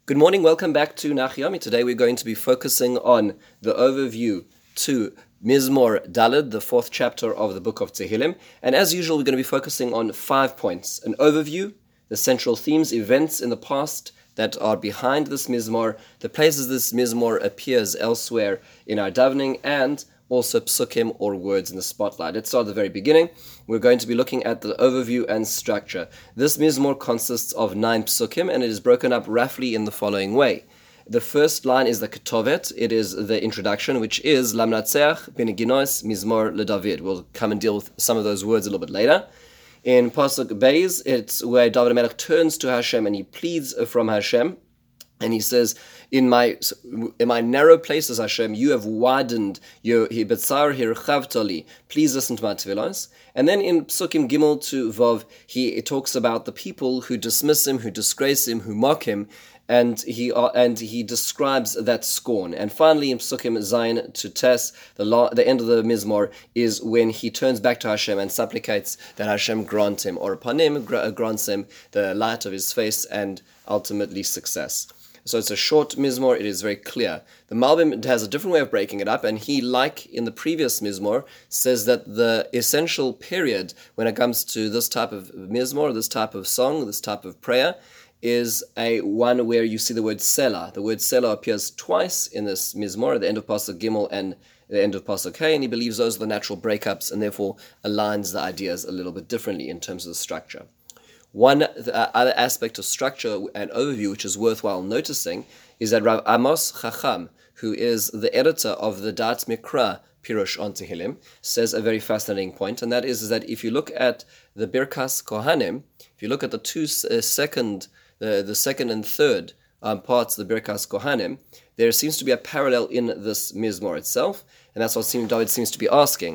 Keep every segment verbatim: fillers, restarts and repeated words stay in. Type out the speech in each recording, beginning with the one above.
Good morning, welcome back to Nachyomi. Today we're going to be focusing on the overview to Mizmor Daled, the fourth chapter of the book of Tehillim. And as usual, we're going to be focusing on five points. An overview, the central themes, events in the past that are behind this Mizmor, the places this Mizmor appears elsewhere in our davening, and also psukim or words in the spotlight. Let's start at the very beginning. We're going to be looking at the overview and structure. This Mizmor consists of nine psukim, and it is broken up roughly in the following way. The first line is the Ketovet. It is the introduction, which is Lamnatzeach Beneginos Mizmor LeDavid. We'll come and deal with some of those words a little bit later. In Pasuk Beis, it's where David HaMelech turns to Hashem and he pleads from Hashem. And he says, in my in my narrow places, Hashem, you have widened your hibetzar hirchavtali. Please listen to my tefillos. And then in Psukim Gimel to Vav, he it talks about the people who dismiss him, who disgrace him, who mock him, and he uh, and he describes that scorn. And finally, in Psukim Zayin to Tes, the la, the end of the Mizmor is when he turns back to Hashem and supplicates that Hashem grant him, or Panim grants him the light of his face and ultimately success. So it's a short Mizmor, it is very clear. The Malbim has a different way of breaking it up, and he, like in the previous Mizmor, says that the essential period when it comes to this type of Mizmor, this type of song, this type of prayer, is a one where you see the word Selah. The word Selah appears twice in this Mizmor, at the end of Pasuk Gimel and the end of Pasuk Hey, and he believes those are the natural breakups, and therefore aligns the ideas a little bit differently in terms of the structure. One uh, other aspect of structure and overview which is worthwhile noticing is that Rav Amos Chacham, who is the editor of the Dat Mikra Pirush on Tehillim, says a very fascinating point, and that is, is that if you look at the Birkas Kohanim, if you look at the two uh, second, uh, the second and third um, parts of the Birkas Kohanim, there seems to be a parallel in this Mizmor itself. And that's what David seems to be asking.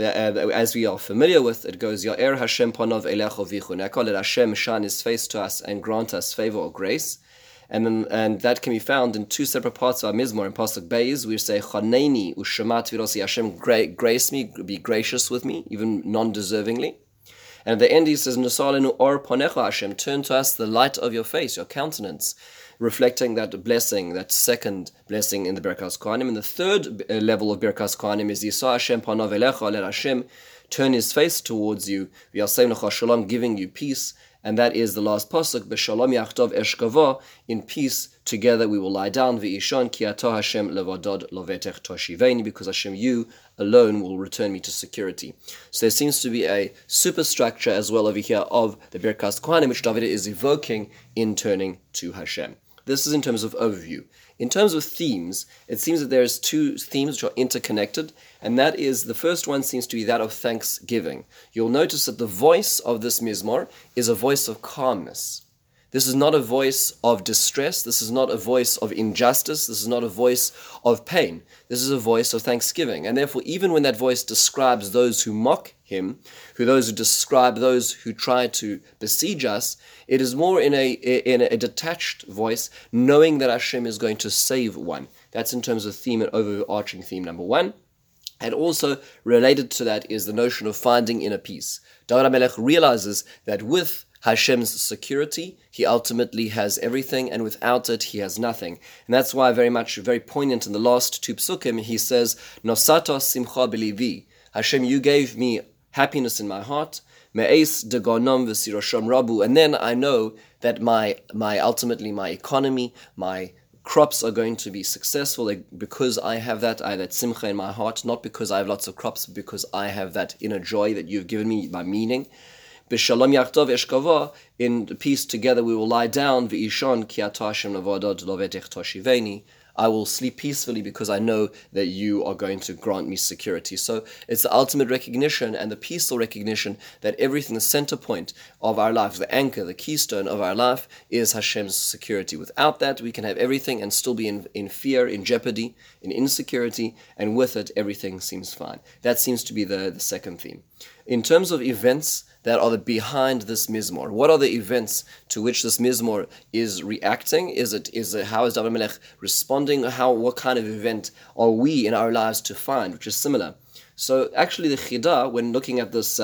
As we are familiar with, it goes, Ya'er Hashem panov elecho vichun. Let Hashem shine his face to us and grant us favor or grace. And then, and that can be found in two separate parts of our Mizmor. In Pasuk Beis, we say, Chaneini ushamat virosi. Hashem, grace me, be gracious with me, even non-deservingly. And at the end he says, Nusalenu or ponecha Hashem, turn to us the light of your face, your countenance, reflecting that blessing, that second blessing in the Birkas Kohanim. And the third level of Birkas Kohanim is Yisa Hashem panav elecha, let Hashem turn his face towards you, v'yasem lecha shalom, giving you peace. And that is the last pasuk, b'shalom yachtov eshkava, in peace together we will lie down, v'ishon ki ato Hashem levadod lovetech toshiveni, because Hashem, you alone will return me to security. So there seems to be a superstructure as well over here of the Birkas Kohanim, which David is evoking in turning to Hashem. This is in terms of overview. In terms of themes, it seems that there's two themes which are interconnected, and that is, the first one seems to be that of thanksgiving. You'll notice that the voice of this Mizmor is a voice of calmness. This is not a voice of distress. This is not a voice of injustice. This is not a voice of pain. This is a voice of thanksgiving. And therefore, even when that voice describes those who mock him, who those who describe those who try to besiege us, it is more in a in a detached voice, knowing that Hashem is going to save one. That's in terms of theme and overarching theme number one. And also related to that is the notion of finding inner peace. David HaMelech realizes that with Hashem's security, he ultimately has everything, and without it, he has nothing. And that's why very much, very poignant in the last two psukim, he says, Nosata simcha belivi. Hashem, you gave me happiness in my heart. Me'es de gonom v'sirosham rabu. And then I know that my, my ultimately my economy, my crops are going to be successful because I have that, I have that simcha in my heart, not because I have lots of crops, but because I have that inner joy that you've given me, my meaning. B'shalom yachtov eshkava, in peace together we will lie down, v'ishon ki ato Hashem levadod lovetech toshiveni. I will sleep peacefully because I know that you are going to grant me security. So it's the ultimate recognition and the peaceful recognition that everything, the center point of our life, the anchor, the keystone of our life is Hashem's security. Without that, we can have everything and still be in, in fear, in jeopardy, in insecurity, and with it, everything seems fine. That seems to be the, the second theme. In terms of events that are the behind this Mizmor, what are the events to which this Mizmor is reacting? Is it is it how is David HaMelech responding? How what kind of event are we in our lives to find, which is similar? So actually, the Chidah, when looking at this um,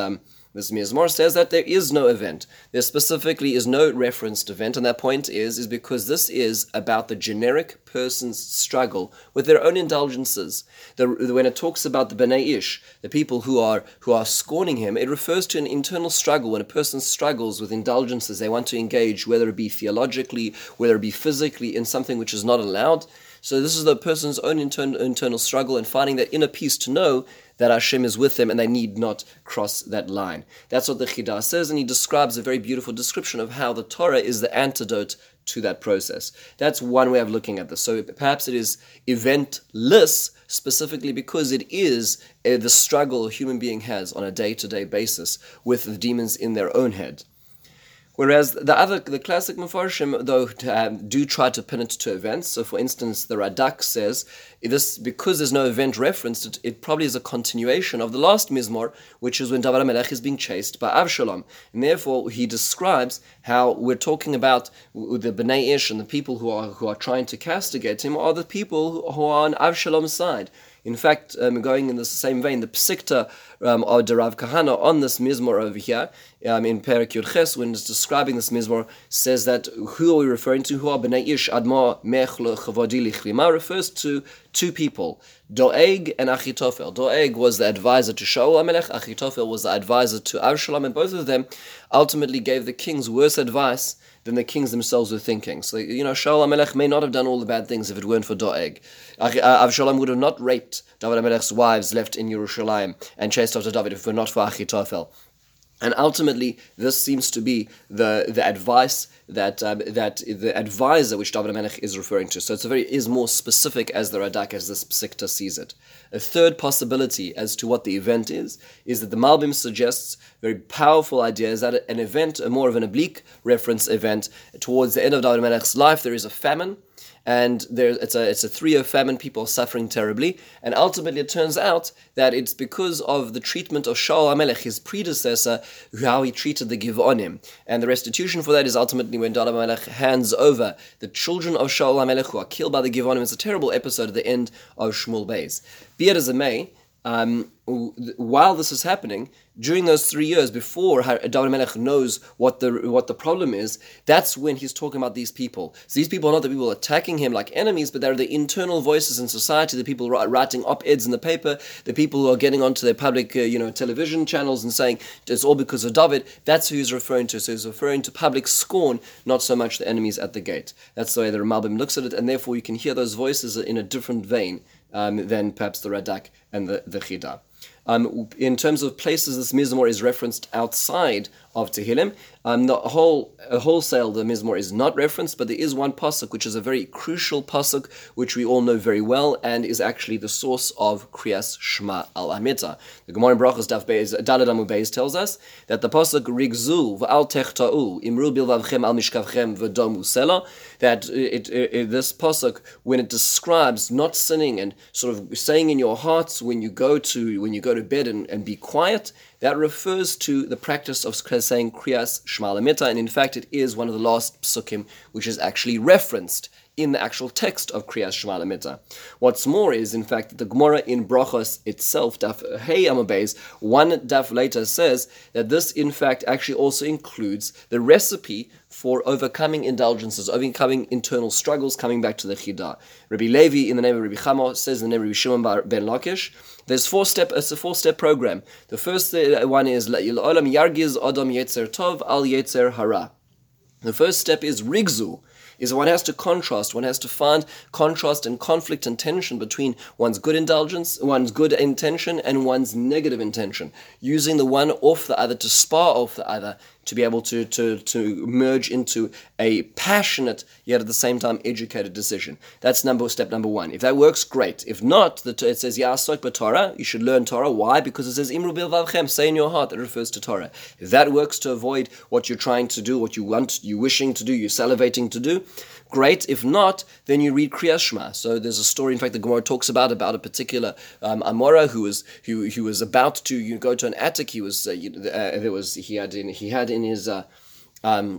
This Mizmor says that there is no event. There specifically is no referenced event, and that point is, is because this is about the generic person's struggle with their own indulgences. The, when it talks about the Bnei Ish, the people who are who are scorning him, it refers to an internal struggle. When a person struggles with indulgences, they want to engage, whether it be theologically, whether it be physically, in something which is not allowed. So this is the person's own internal, internal struggle and finding that inner peace to know that Hashem is with them and they need not cross that line. That's what the Chidah says, and he describes a very beautiful description of how the Torah is the antidote to that process. That's one way of looking at this. So perhaps it is eventless specifically because it is uh, the struggle a human being has on a day-to-day basis with the demons in their own head. Whereas the other, the classic Mefarshim, though, um, do try to pin it to events. So, for instance, the Radak says this because there's no event referenced. It, it probably is a continuation of the last Mizmor, which is when David HaMelech is being chased by Avshalom, and therefore he describes how we're talking about the Bnei Ish and the people who are who are trying to castigate him are the people who are on Avshalom's side. In fact, um, going in the same vein, the Psikta um, of the Rav Kahana on this Mizmor over here, um, in Perek Yud Ches, when it's describing this Mizmor, says that who are we referring to? Who are Bnei Ish Adma Mech Lechavodi Lichlima? Refers to two people, Doeg and Achitophel. Doeg was the advisor to Shaul HaMelech, Achitophel was the advisor to Avshalom, and both of them ultimately gave the kings worse advice than the kings themselves were thinking. So, you know, Shaul HaMelech may not have done all the bad things if it weren't for Doeg. Avshalom would have not raped David HaMelech's wives left in Yerushalayim and chased after David if it were not for Achitophel. And ultimately, this seems to be the the advice that um, that the advisor which David HaMelech is referring to. So it's a very is more specific as the Radak, as the Psikta sees it. A third possibility as to what the event is, is that the Malbim suggests a very powerful idea is that an event, a more of an oblique reference event, towards the end of David HaMelech's life, there is a famine. And there, it's a it's a three-year famine. People are suffering terribly, and ultimately it turns out that it's because of the treatment of Shaul HaMelech, his predecessor, how he treated the Givonim. And the restitution for that is ultimately when David HaMelech hands over the children of Shaul HaMelech who are killed by the Givonim. It's a terrible episode at the end of Shmuel Beis. Be it as it may, um, while this is happening, during those three years before David HaMelech knows what the what the problem is, that's when he's talking about these people. So these people are not the people attacking him like enemies, but they're the internal voices in society, the people writing op-eds in the paper, the people who are getting onto their public uh, you know, television channels and saying it's all because of David. That's who he's referring to. So he's referring to public scorn, not so much the enemies at the gate. That's the way the Malbim looks at it, and therefore you can hear those voices in a different vein um, than perhaps the Radak and the, the Chidah. Um, in terms of places this Mizmor is referenced outside of Tehillim, um, the whole uh, wholesale the Mizmor is not referenced, but there is one pasuk which is a very crucial pasuk which we all know very well and is actually the source of Kriyas Shema al Amita. The Gemara in Brachos Daf Beis Daled Amud Beis tells us that the pasuk Rigzu v'al techta'u imru bilvavchem al mishkavchem v'domu sela, that it, it, it, this pasuk, when it describes not sinning and sort of saying in your hearts when you go to when you go to bed and, and be quiet, that refers to the practice of saying Kriyas Shema Lamita, and in fact it is one of the last psukim which is actually referenced in the actual text of Kriyas Shema Lamita. What's more is, in fact, that the Gemara in Brachos itself, Daf Hey Amud Beis, one daf later says that this, in fact, actually also includes the recipe for overcoming indulgences, overcoming internal struggles, coming back to the Chidah. Rabbi Levi, in the name of Rabbi Chama, says in the name of Rabbi Shimon ben Lakish, there's four step. It's a four-step program. The first one is Olam Yargiz Adam Yetzer Tov Al Yetzer Hara. The first step is Rigzu, is one has to contrast, one has to find contrast and conflict and tension between one's good indulgence, one's good intention, and one's negative intention, using the one off the other to spar off the other, to be able to, to, to merge into a passionate, yet at the same time educated decision. That's number step number one. If that works, great. If not, the, it says, Ya'asok b'Torah, you should learn Torah. Why? Because it says, Imru bilvavchem, say in your heart, that refers to Torah. If that works to avoid what you're trying to do, what you want, you wishing to do, you're salivating to do, great. If not, then you read Kriyas Shema. So there's a story, in fact, the Gemara talks about about a particular um, Amora who was who who was about to you go to an attic. He was uh, you, uh, there was he had in he had in his uh, um,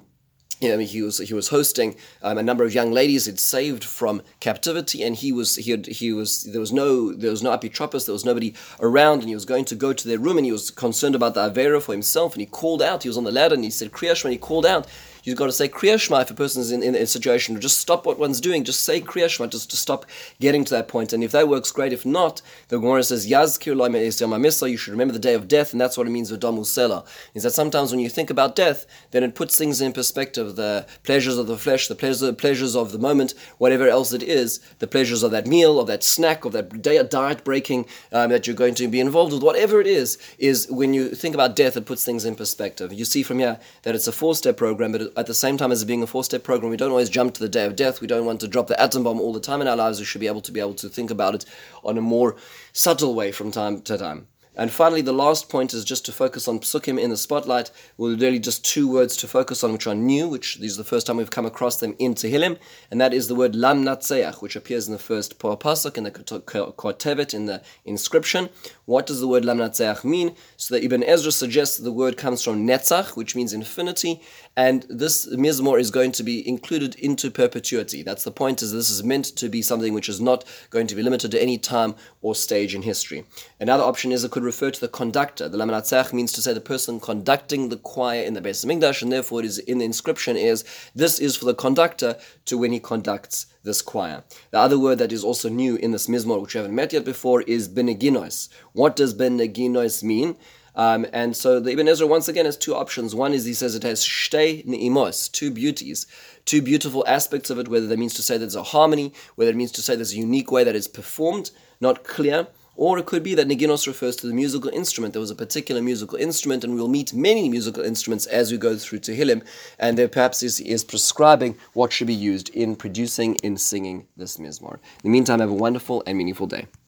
You know, he was he was hosting um, a number of young ladies he'd saved from captivity, and he was he had, he was there was no there was no apitropos, there was nobody around, and he was going to go to their room, and he was concerned about the avera for himself, and he called out. He was on the ladder, and he said Kriya Shema. He called out. You've got to say Kriya Shema if a person's in, in a situation. Just stop what one's doing. Just say Kriya Shema, just to stop getting to that point. And if that works, great. If not, the Gemara says Yazkir lo you should remember the day of death, and that's what it means with Damu Sela. Is that sometimes when you think about death, then it puts things in perspective. The pleasures of the flesh, the pleasures, pleasures of the moment, whatever else it is, the pleasures of that meal, of that snack, of that day, diet breaking um, that you're going to be involved with, whatever it is, is when you think about death, it puts things in perspective. You see from here that it's a four-step program, but at the same time as it being a four-step program, we don't always jump to the day of death. We don't want to drop the atom bomb all the time in our lives. We should be able to be able to think about it on a more subtle way from time to time. And finally, the last point is just to focus on psukim in the spotlight. Well, really just two words to focus on, which are new, which this is the first time we've come across them in Tehillim, and that is the word lam natseach, which appears in the first pasuk, in the kotevet, in the inscription. What does the word lam natseach mean? So that Ibn Ezra suggests that the word comes from netzach, which means infinity, and this mizmor is going to be included into perpetuity. That's the point, is this is meant to be something which is not going to be limited to any time or stage in history. Another option is it could refer to the conductor. The lam natseach means to say the person conducting the choir in the Beis Hamikdash, and therefore it is in the inscription is, this is for the conductor to when he conducts this choir. The other word that is also new in this mizmor, which we haven't met yet before, is beneginos. What does beneginos mean? Um, and so the Ibn Ezra once again has two options. One is he says it has shtei ne'imos, two beauties, two beautiful aspects of it, whether that means to say there's a harmony, whether it means to say there's a unique way that it's performed, not clear. Or it could be that neginos refers to the musical instrument. There was a particular musical instrument, and we'll meet many musical instruments as we go through Tehillim, and there perhaps is, is prescribing what should be used in producing, in singing this mizmor. In the meantime, have a wonderful and meaningful day.